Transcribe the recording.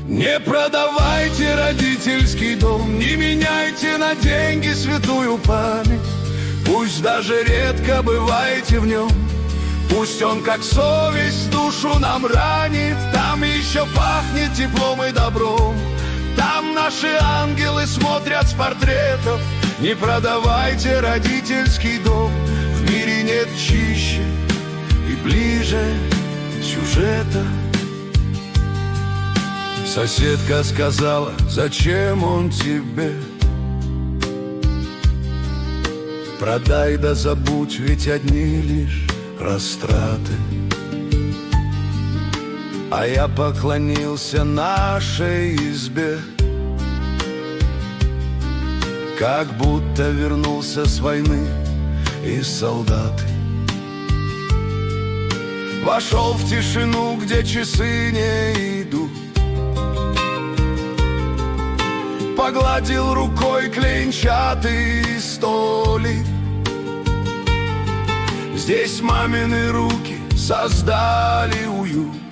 Не продавайте родительский дом, не меняйте на деньги святую память. Пусть даже редко бываете в нем, пусть он как совесть душу нам ранит. Там еще пахнет теплом и добром, там наши ангелы смотрят с портретов. Не продавайте родительский дом, в мире нет чище и ближе сюжета. Соседка сказала: зачем он тебе? Продай да забудь, ведь одни лишь растраты. А я поклонился нашей избе, как будто вернулся с войны из солдаты. Вошел в тишину, где часы не идут, погладил рукой клеенчатый столик. Здесь мамины руки создали уют.